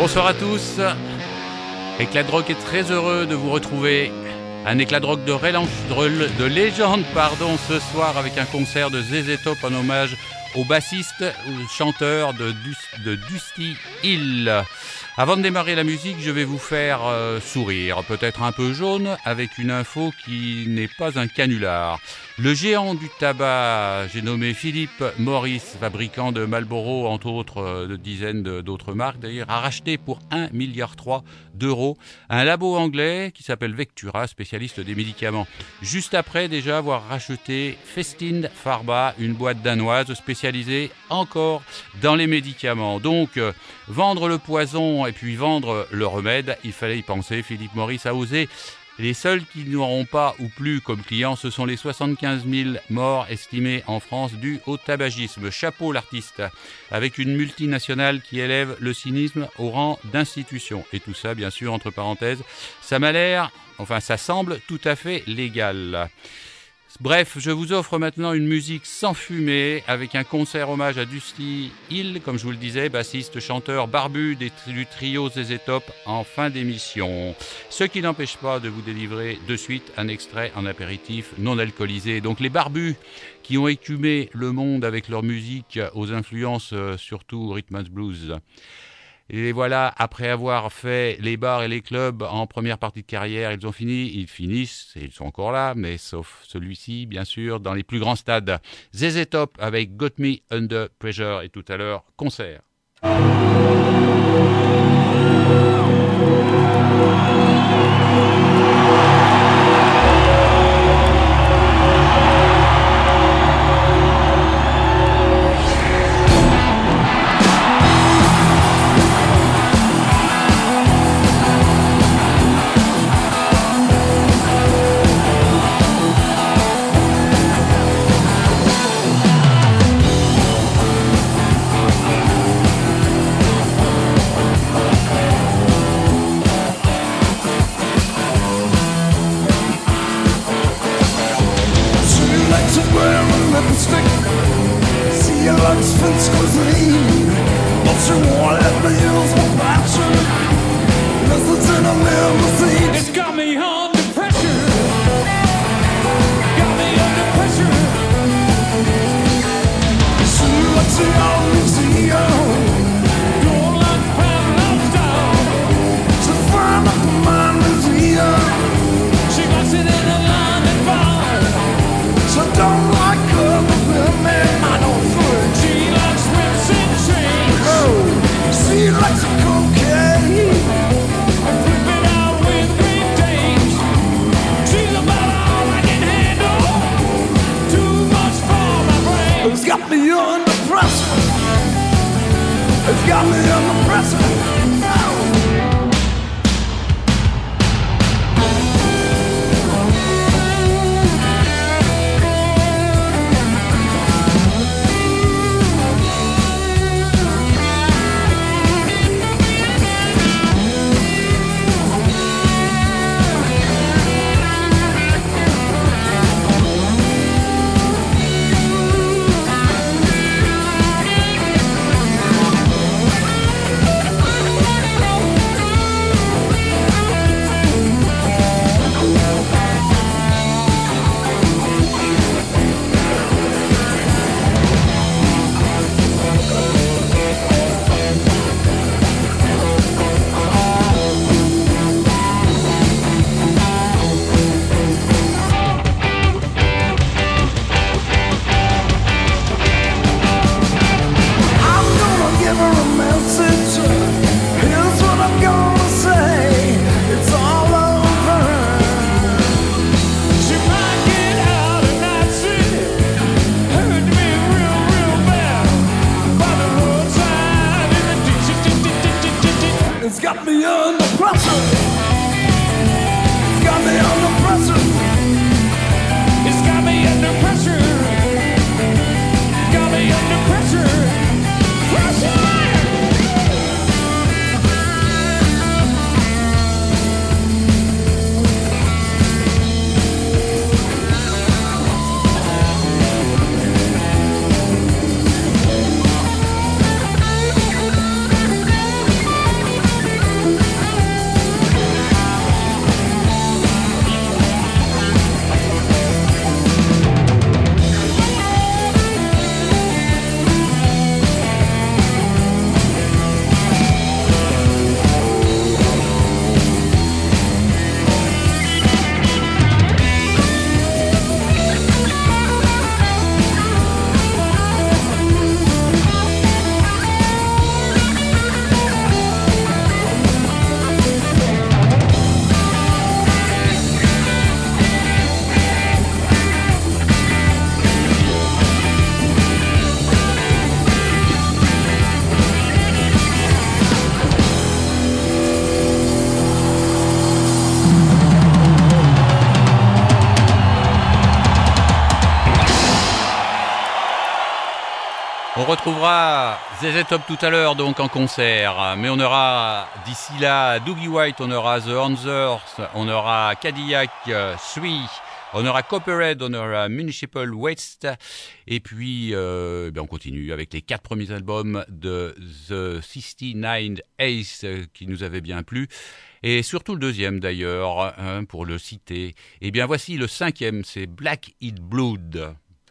bonsoir à tous. Éclat de rock est très heureux de vous retrouver. Un éclat de rock de légende, ce soir avec un concert de ZZ Top en hommage au bassiste ou chanteur de Dusty Hill. Avant de démarrer la musique, je vais vous faire sourire, peut-être un peu jaune, avec une info qui n'est pas un canular. Le géant du tabac, j'ai nommé Philip Morris, fabricant de Marlboro, entre autres de dizaines d'autres marques d'ailleurs, a racheté pour 1,3 milliard d'euros un labo anglais qui s'appelle Vectura, spécialiste des médicaments. Juste après déjà avoir racheté Festin Pharma, une boîte danoise spécialisée encore dans les médicaments. Donc, vendre le poison et puis vendre le remède, il fallait y penser. Philip Morris a osé. Les seuls qui n'auront pas ou plus comme clients, ce sont les 75 000 morts estimés en France dus au tabagisme. Chapeau l'artiste, avec une multinationale qui élève le cynisme au rang d'institution. Et tout ça, bien sûr, entre parenthèses, ça semble tout à fait légal. Bref, je vous offre maintenant une musique sans fumée avec un concert hommage à Dusty Hill, comme je vous le disais, bassiste, chanteur barbu du trio ZZ Top en fin d'émission. Ce qui n'empêche pas de vous délivrer de suite un extrait en apéritif non alcoolisé. Donc les barbus qui ont écumé le monde avec leur musique aux influences surtout rhythm and blues. Et voilà, après avoir fait les bars et les clubs en première partie de carrière, ils finissent, et ils sont encore là, mais sauf celui-ci, bien sûr, dans les plus grands stades. ZZ Top avec Got Me Under Pressure et tout à l'heure, concert. Let's go. retrouvera ZZ Top tout à l'heure donc en concert, mais on aura d'ici là Dougie White, on aura The Answers, on aura Cadillac 3, on aura Copperhead, on aura Municipal Waste, et puis on continue avec les 4 premiers albums de The 69 Ace qui nous avaient bien plu, et surtout le deuxième d'ailleurs, pour le citer. Et bien voici le 5e, c'est Black It Blood.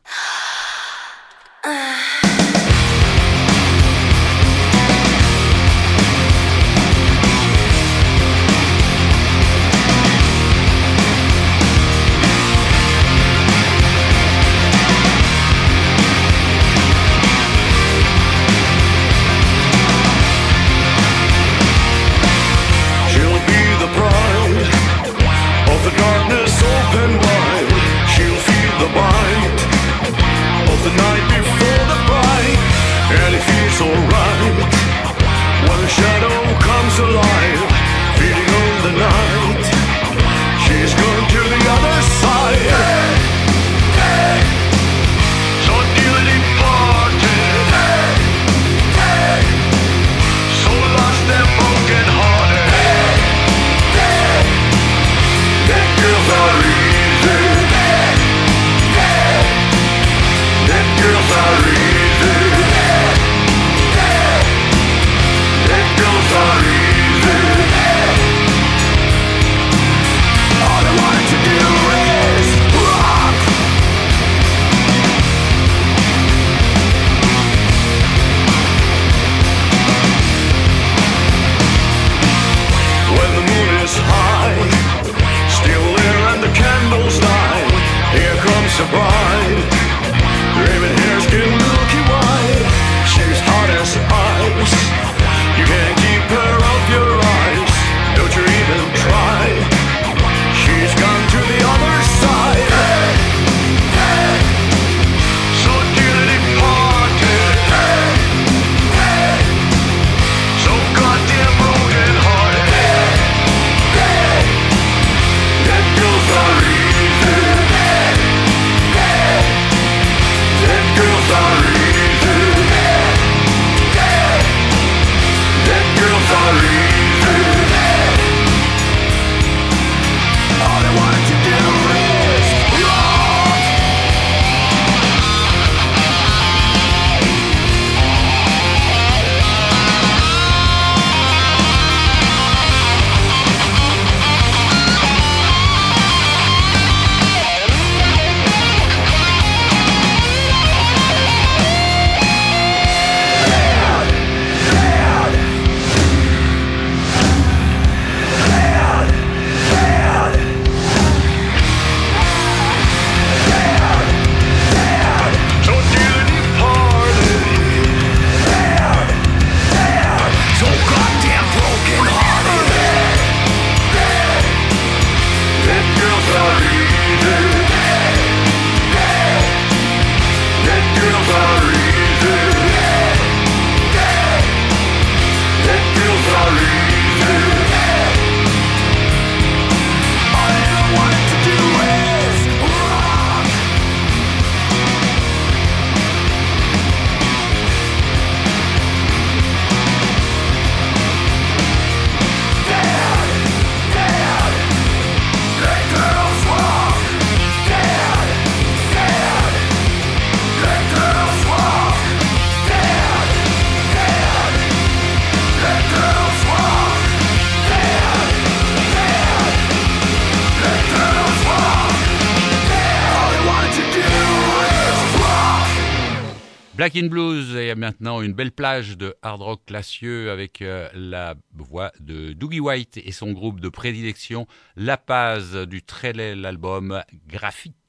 Black in Blues est maintenant une belle plage de hard rock classieux avec la voix de Dougie White et son groupe de prédilection, La Paz, du très laid album Graphite.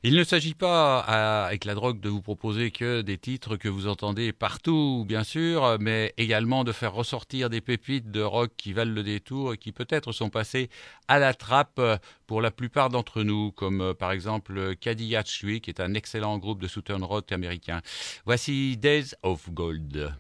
Il ne s'agit pas, avec la drogue, de vous proposer que des titres que vous entendez partout, bien sûr, mais également de faire ressortir des pépites de rock qui valent le détour et qui peut-être sont passées à la trappe pour la plupart d'entre nous, comme par exemple Cadillac Street, qui est un excellent groupe de southern rock américain. Voici Days of Gold.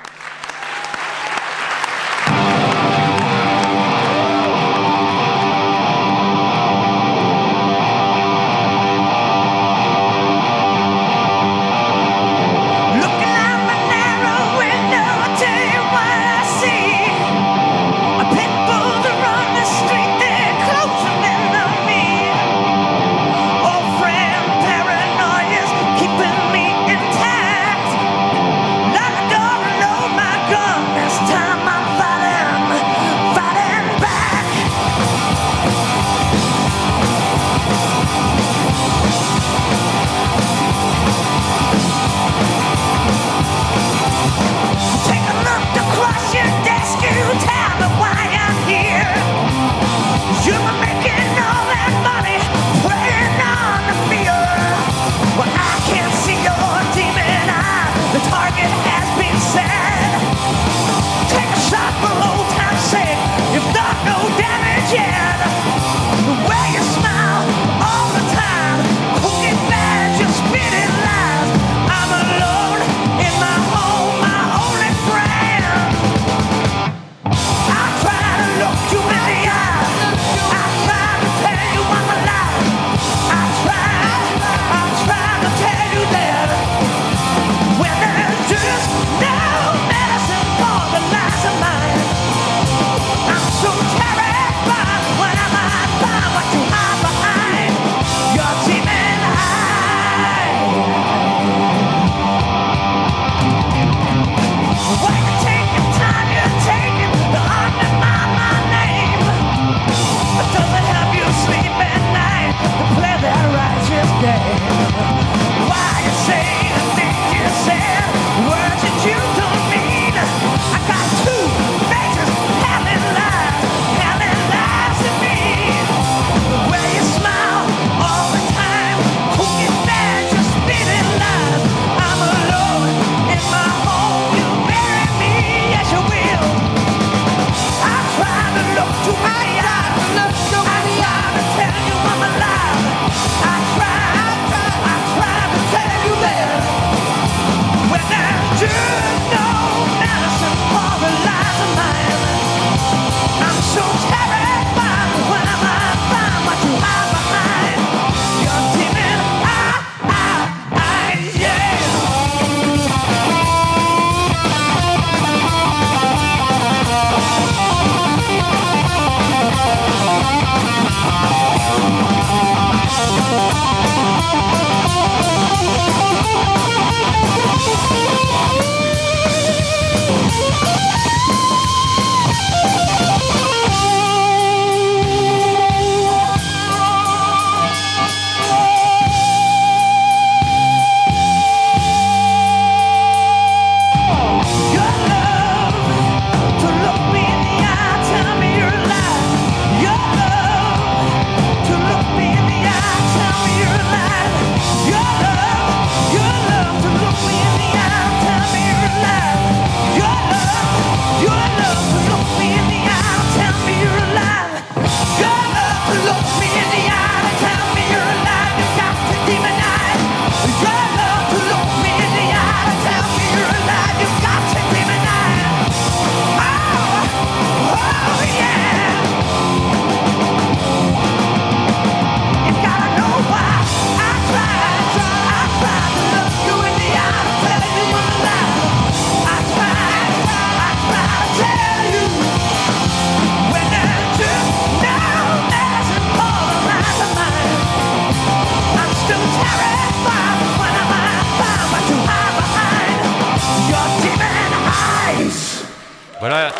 Voilà.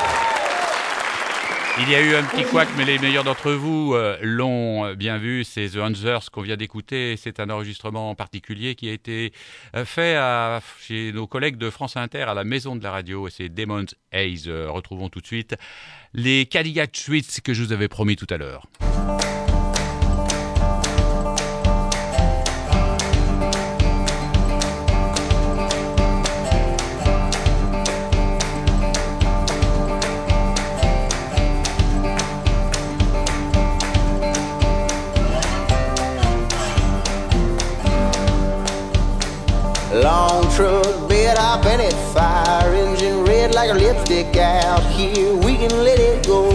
Il y a eu un petit couac, mais les meilleurs d'entre vous l'ont bien vu. C'est The Answers qu'on vient d'écouter. C'est un enregistrement particulier qui a été fait chez nos collègues de France Inter à la Maison de la Radio. Et c'est Demons Haze. Retrouvons tout de suite les Cadillac Suites que je vous avais promis tout à l'heure. Long truck bed hop and it fire engine red like a lipstick out here. We can let it go.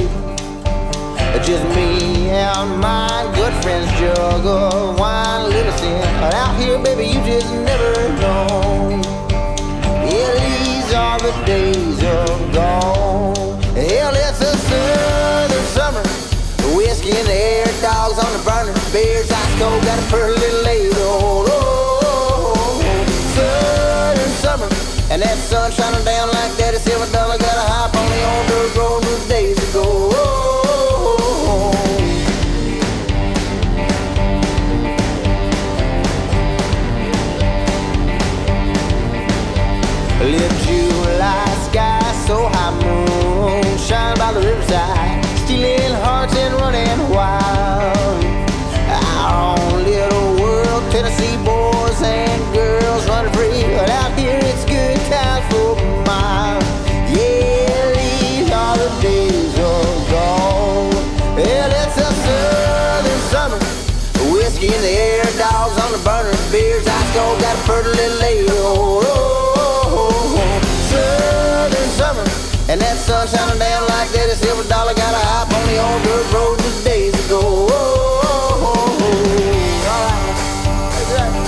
Just me and my good friends jug of wine, little sin. But out here, baby, you just never know. Yeah, these are the days of gone. Hell, it's a southern summer. Whiskey in the air, dogs on the burner. Beers ice cold, got a pretty little ladle. Oh, southern summer. And that sun shining down like that. It's $7 got a hop on the old dirt road those days ago. Live July sky, so high moon shine by the riverside, stealing hearts and running wild. Our own little world, Tennessee boys and girls running free, but out here it's good times for miles. Yeah, these are the days of gold. Well, it's a southern summer, whiskey in the air, dogs on the burner, beers ice cold, got a pretty little ladle. Summer, and that sun shining down like that. A $7 got a hop on the old dirt road just days ago. All right, that's right.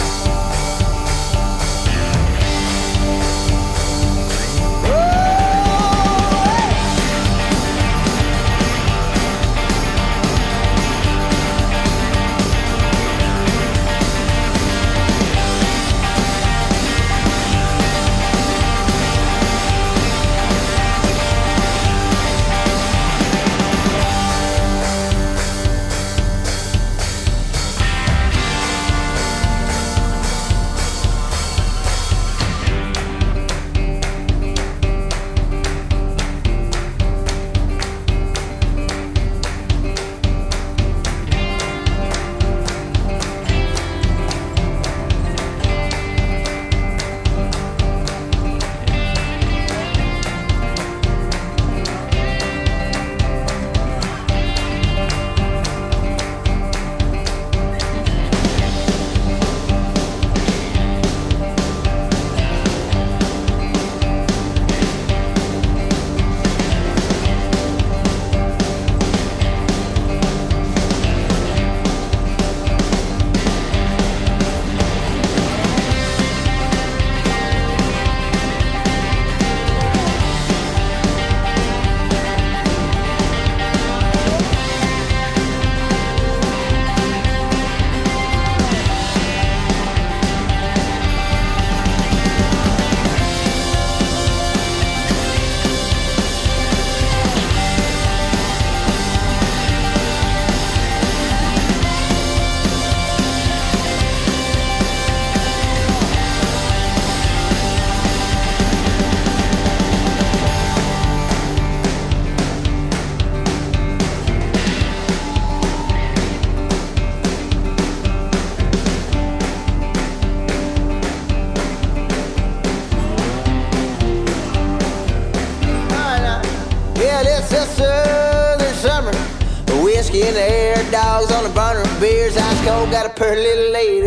In the air, dogs on the burner, beers ice cold, got a pretty little lady.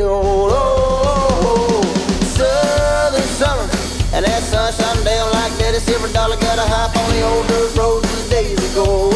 Oh, southern summer, and that sun shining down like that. A $7 got a hop on the old dirt road just days ago.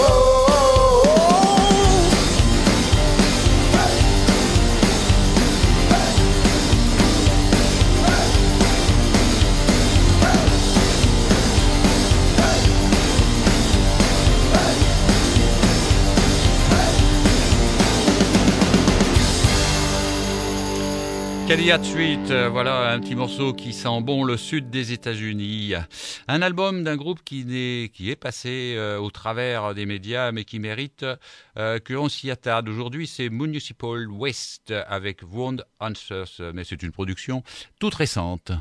Cadillac Street, voilà un petit morceau qui sent bon le sud des États-Unis. Un album d'un groupe qui est passé au travers des médias, mais qui mérite que l'on s'y attarde. Aujourd'hui, c'est Municipal Waste avec Wound Answers, mais c'est une production toute récente.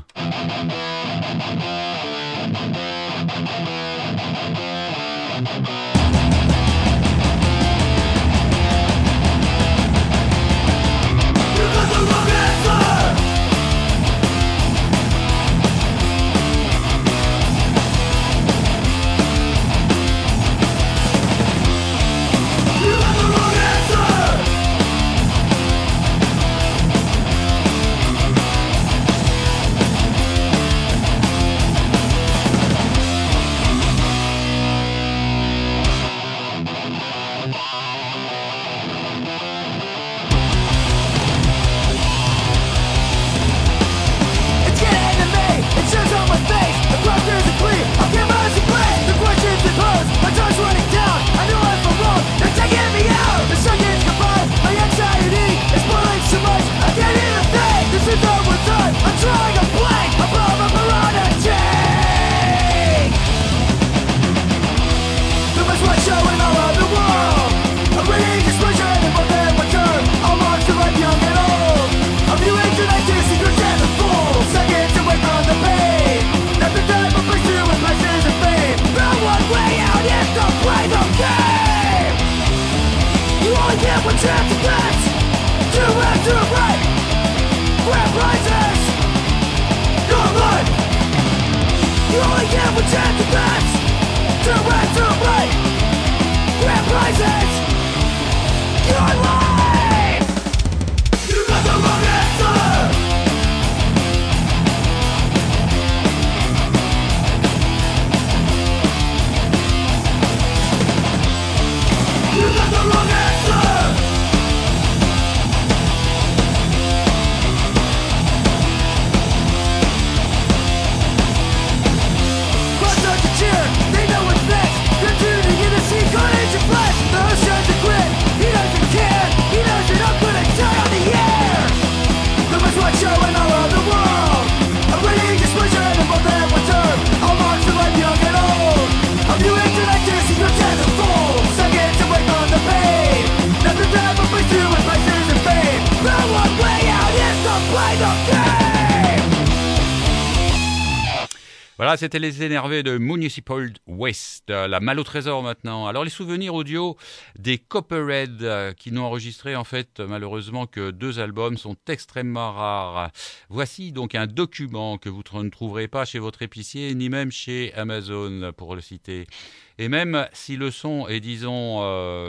Voilà, c'était les énervés de Municipal Waste, la Malle au trésor maintenant. Alors les souvenirs audio des Copperhead qui n'ont enregistré en fait malheureusement que 2 albums sont extrêmement rares. Voici donc un document que vous ne trouverez pas chez votre épicier ni même chez Amazon pour le citer. Et même si le son est, disons,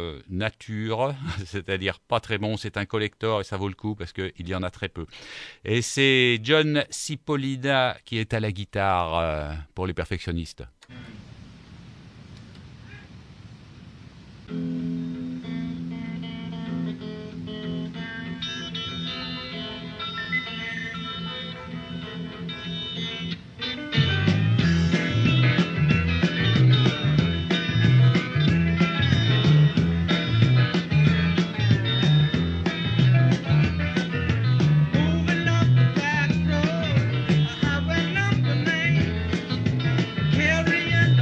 nature, c'est-à-dire pas très bon, c'est un collector et ça vaut le coup parce qu'il y en a très peu. Et c'est John Cipollina qui est à la guitare pour les perfectionnistes. Carrying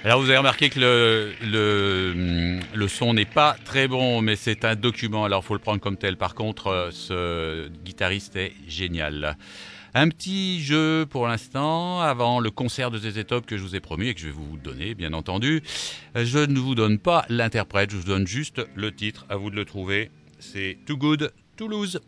Alors vous avez remarqué que le son n'est pas très bon, mais c'est un document, alors il faut le prendre comme tel. Par contre, ce guitariste est génial. Un petit jeu pour l'instant, avant le concert de ZZ Top que je vous ai promis et que je vais vous donner, bien entendu. Je ne vous donne pas l'interprète, je vous donne juste le titre, à vous de le trouver. C'est Too Good to Lose.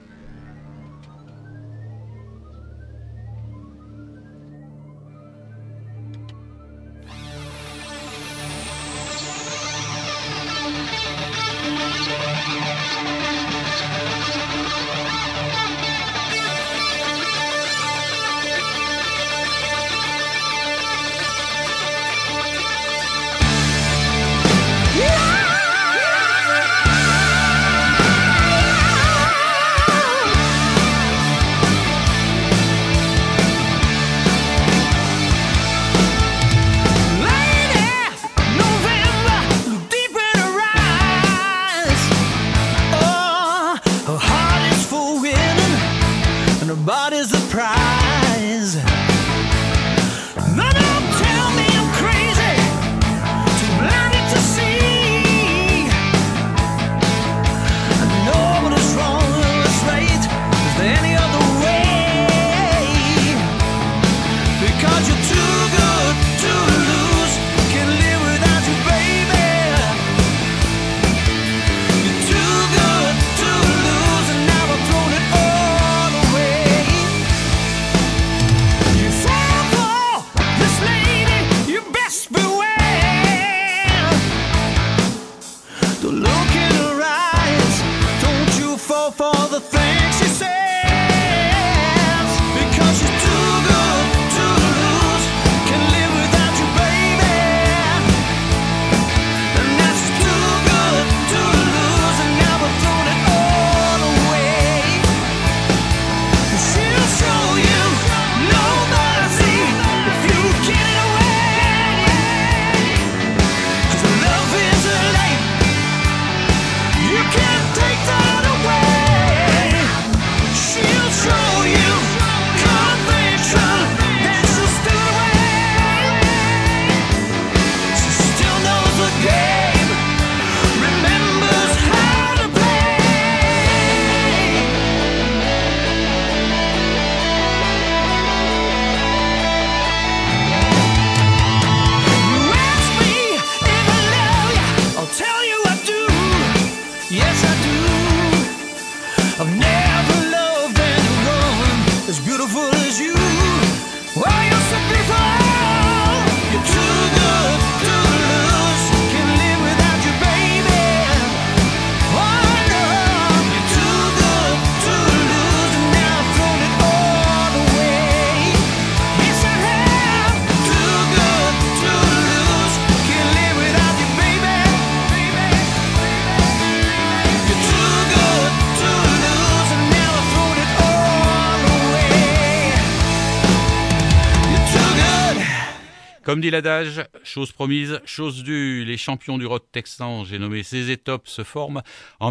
Comme dit l'adage, chose promise, chose due, les champions du rock texan, j'ai nommé ZZ Top, se forment en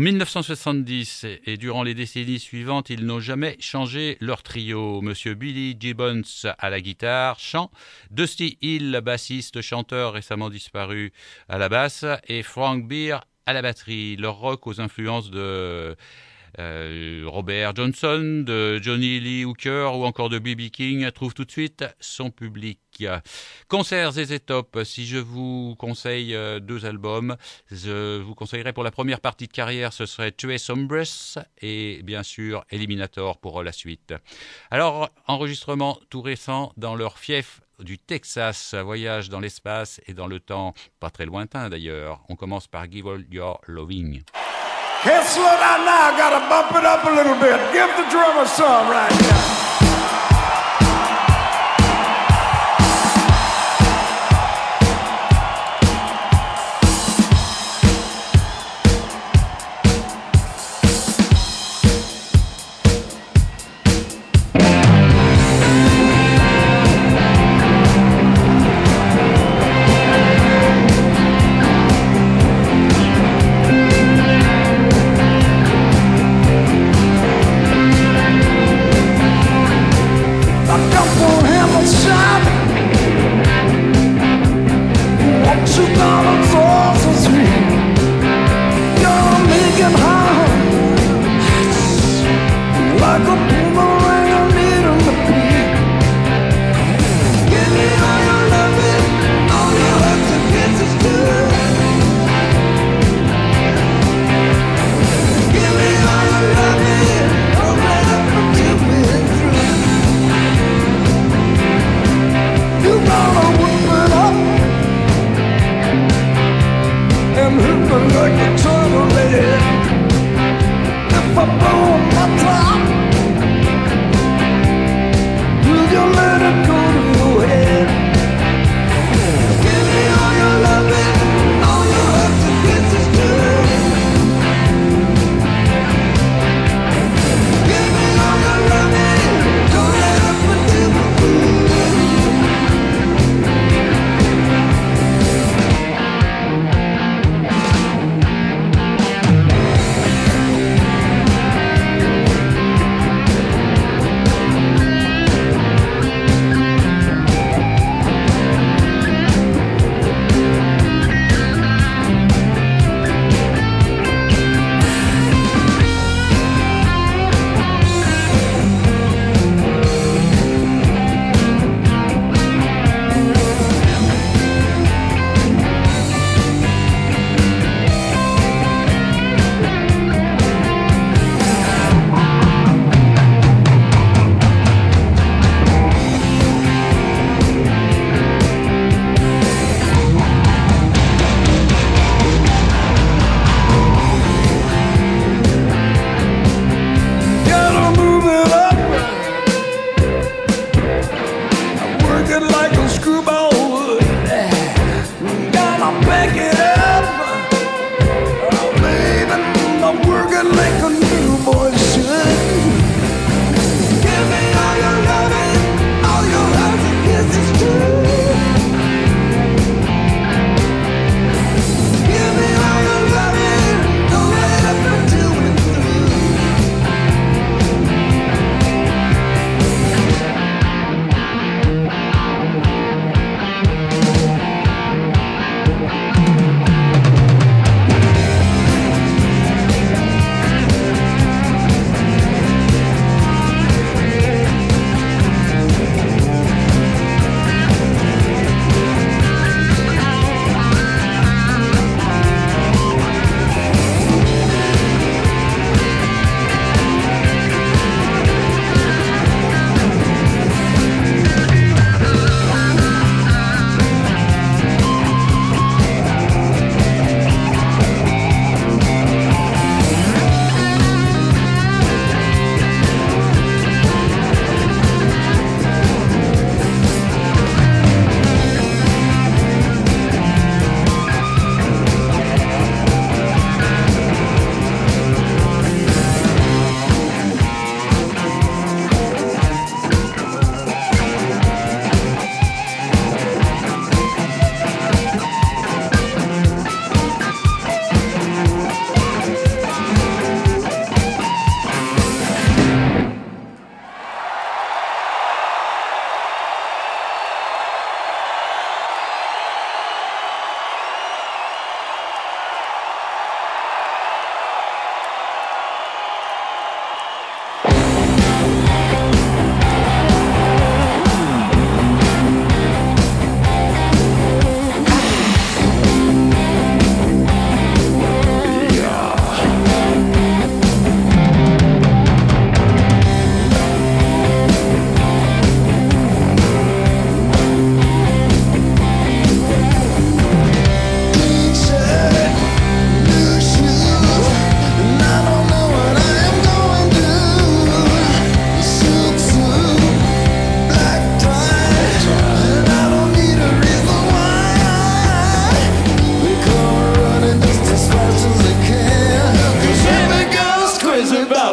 1970 et durant les décennies suivantes, ils n'ont jamais changé leur trio. Monsieur Billy Gibbons à la guitare, chant, Dusty Hill, bassiste, chanteur récemment disparu à la basse et Frank Beer à la batterie. Leur rock aux influences de Robert Johnson, de Johnny Lee Hooker ou encore de B.B. King trouve tout de suite son public. Concert ZZ Top, si je vous conseille 2 albums, je vous conseillerais pour la première partie de carrière, ce serait Trace Hombres et bien sûr Eliminator pour la suite. Alors, enregistrement tout récent dans leur fief du Texas, voyage dans l'espace et dans le temps, pas très lointain d'ailleurs. On commence par Give All Your Loving. Can't slow down now, gotta bump it up a little bit. Give the drummer some right now.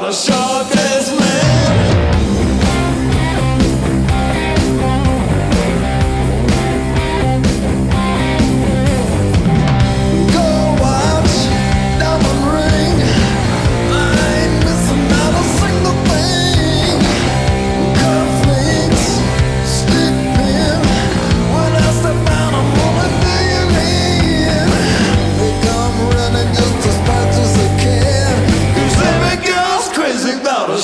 a sharp-dressed man. Gold watch, diamond ring, I ain't missing not a single thing. Cufflinks, stick pin, when I step out I'm moving million in. They come running just as fast as they can, 'cause every girl's crazy about a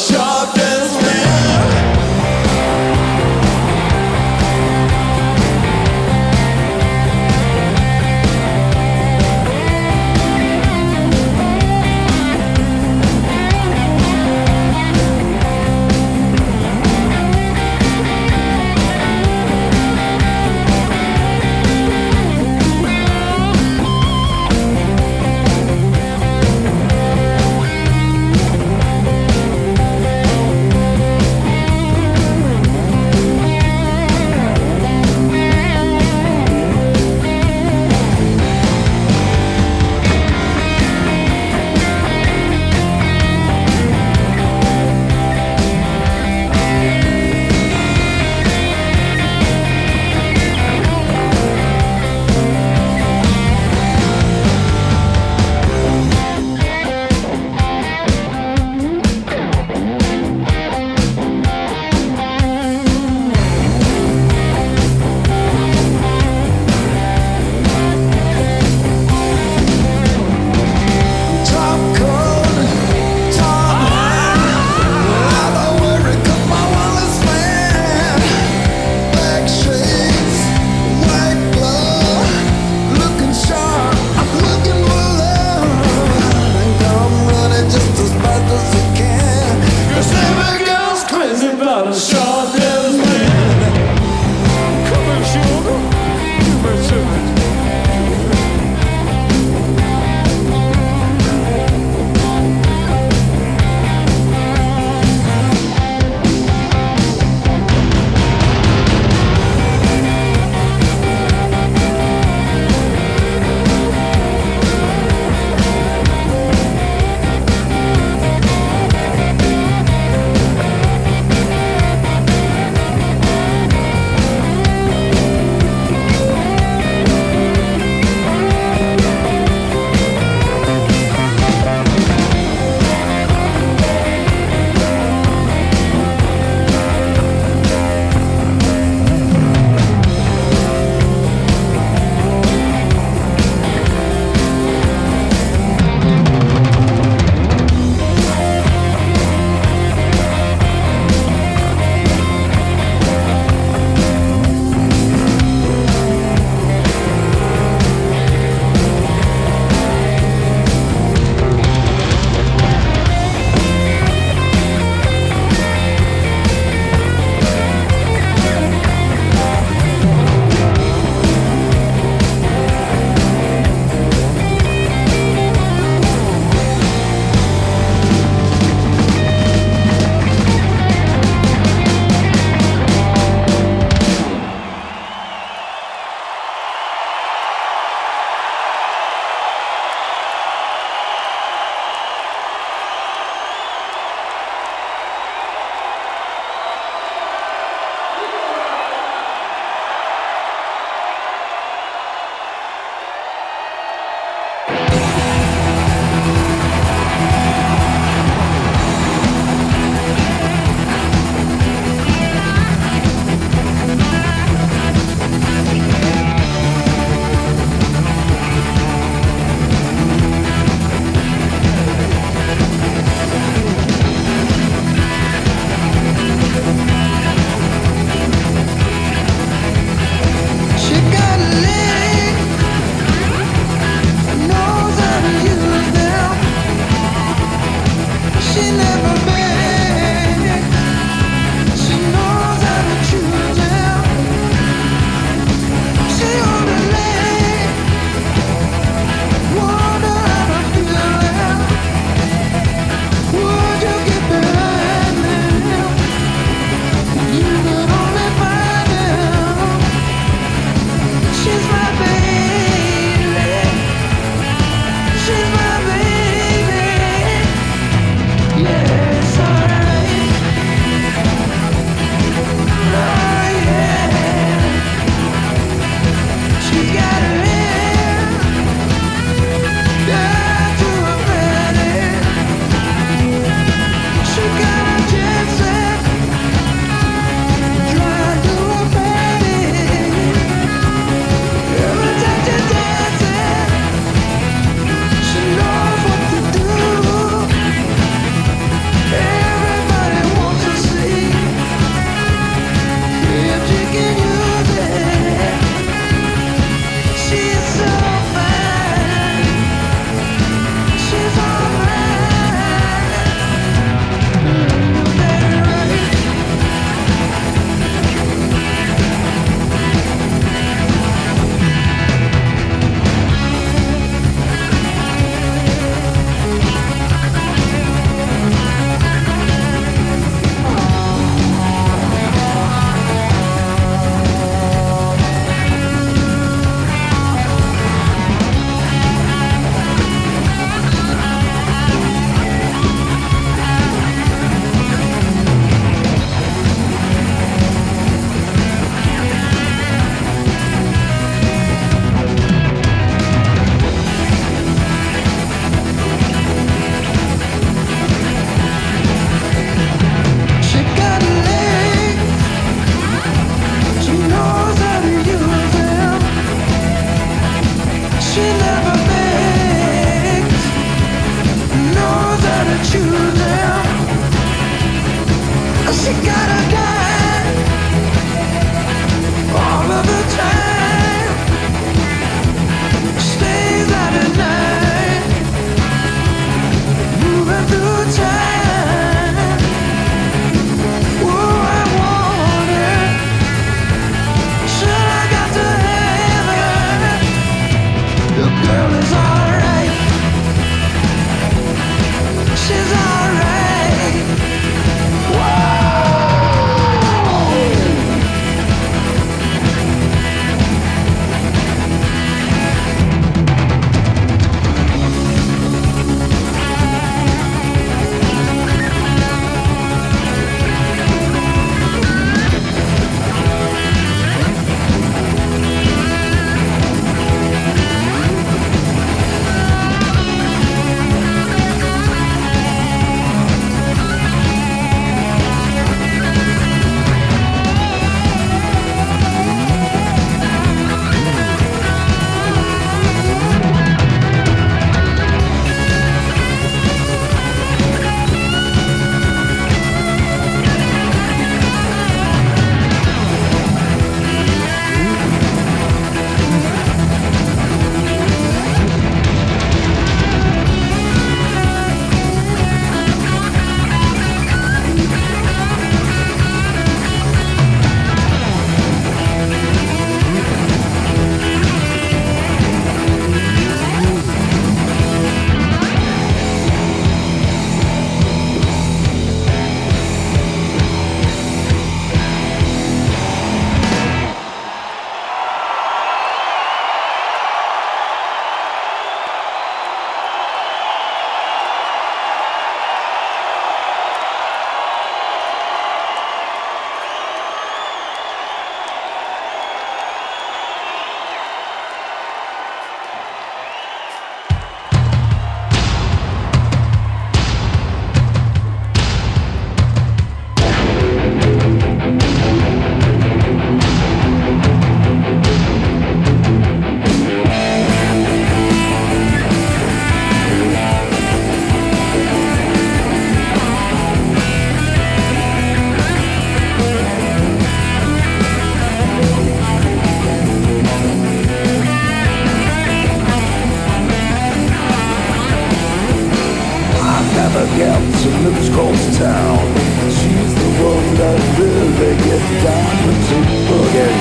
town. She's the one that really gets down to boogie.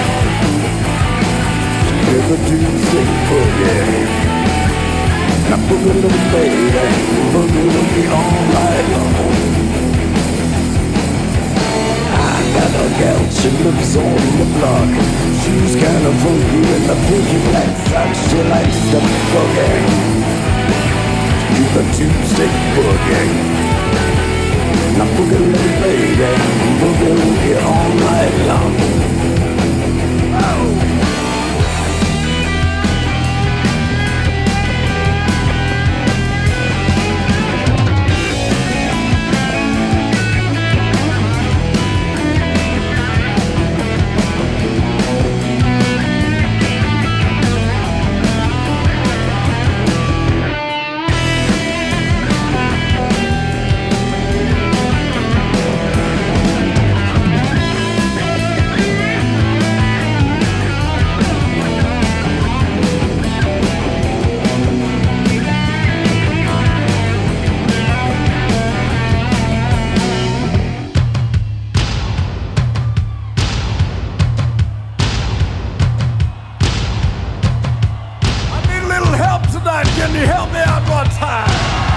She's a two-stick boogie. Now boogie little baby, boogie all night long. I got a gal, she lives on the block. She's kind of funky in the pinky black socks. She likes the boogie. She's a two-stick boogie. Now boogie little baby, boogie all night long. Oh. Can you help me out one time?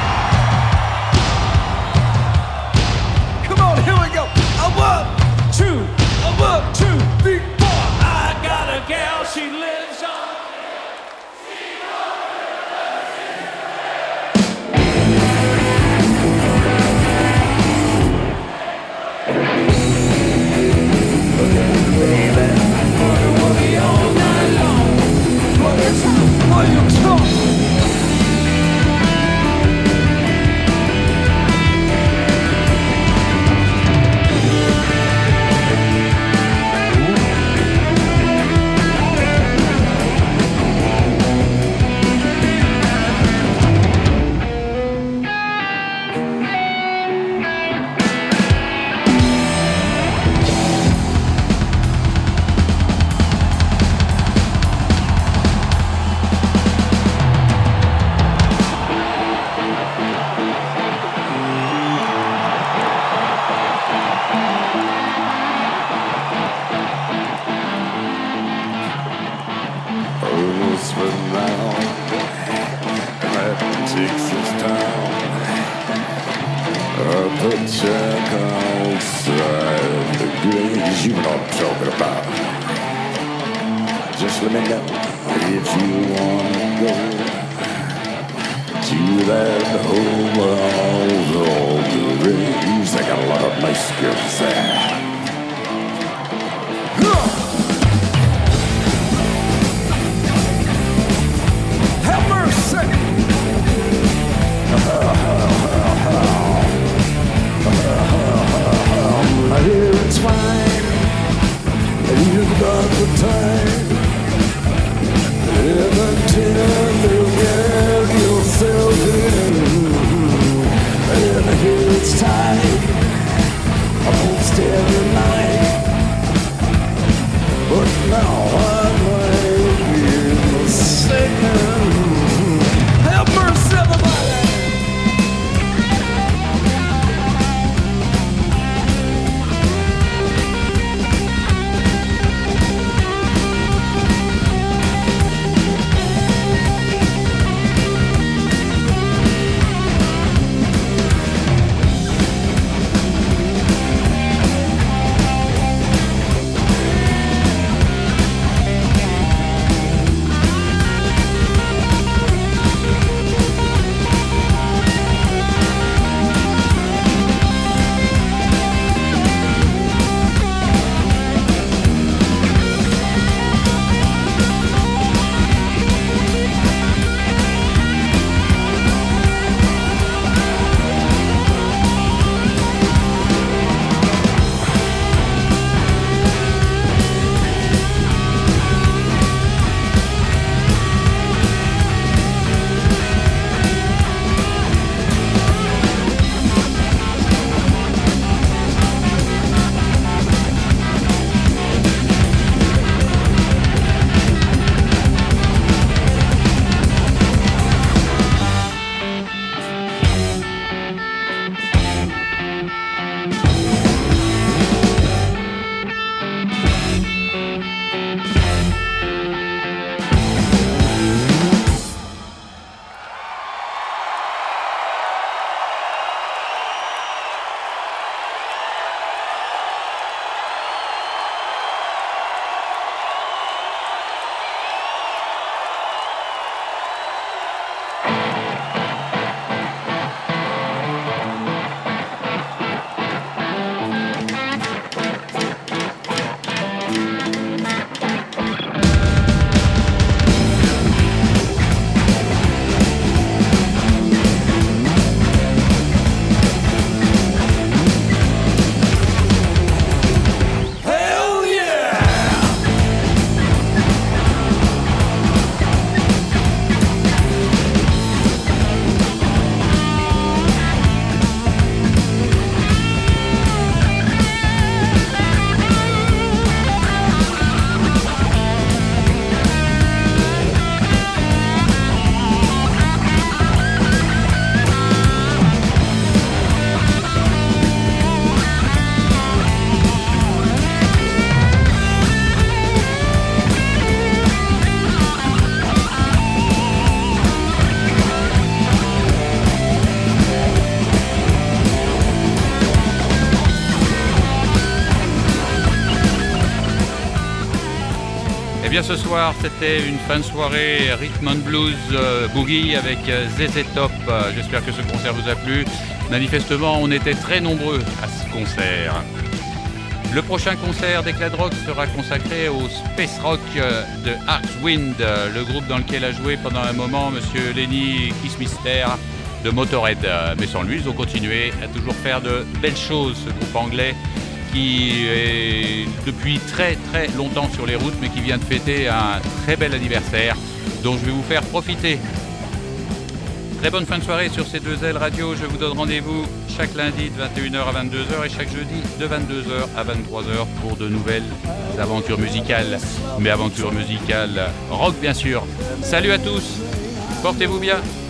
Come on, here we go. A 1, 2, a 1, 2, 3, 4. I got a gal, she lives on. Boogie all night long. What you talking? Check outside the graves, you know what I'm talking about. Just let me know if you wanna go to that overall all the graves. They got a lot of nice girls there. Have mercy. I hear it's fine, and you've got the time. If I tell you get yourself in, and I hear it's time, I won't stay every night. But now I might be mistaken. Have mercy, everybody. bien ce soir, c'était une fin de soirée Rhythm and Blues Boogie avec ZZ Top. J'espère que ce concert vous a plu. Manifestement, on était très nombreux à ce concert. Le prochain concert d'Éclat de Rock sera consacré au Space Rock de Archwind, le groupe dans lequel a joué pendant un moment Monsieur Lenny Kissmister de Motorhead. Mais sans lui, ils ont continué à toujours faire de belles choses, ce groupe anglais qui est depuis très très longtemps sur les routes, mais qui vient de fêter un très bel anniversaire dont je vais vous faire profiter. Très bonne fin de soirée sur ces deux ailes radio. Je vous donne rendez-vous chaque lundi de 21h à 22h et chaque jeudi de 22h à 23h pour de nouvelles aventures musicales. Mais aventures musicales rock bien sûr. Salut à tous, portez-vous bien.